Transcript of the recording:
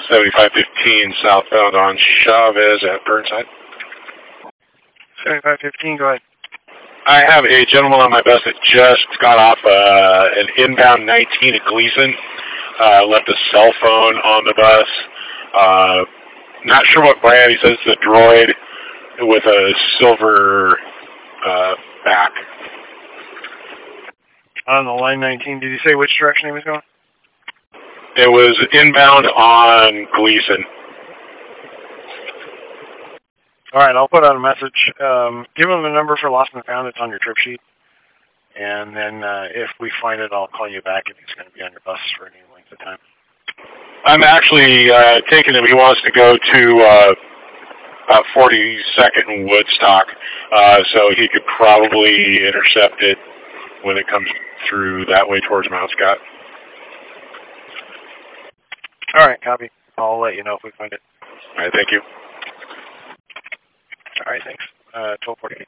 7515 southbound on Chavez at Burnside. 7515, go ahead. I have a gentleman on my bus that just got off an inbound 19 at Gleason. Left a cell phone on the bus. Not sure what brand. He says it's a Droid with a silver back. On the line 19, did you say which direction he was going? It was inbound on Gleason. All right, I'll put out a message. Give him the number for lost and found. It's on your trip sheet. And then if we find it, I'll call you back if he's going to be on your bus for any length of time. I'm actually taking him. He wants to go to 42nd and Woodstock, so he could probably intercept it when it comes through that way towards Mount Scott. All right, copy. I'll let you know if we find it. All right, thank you. All right, thanks. 12:48.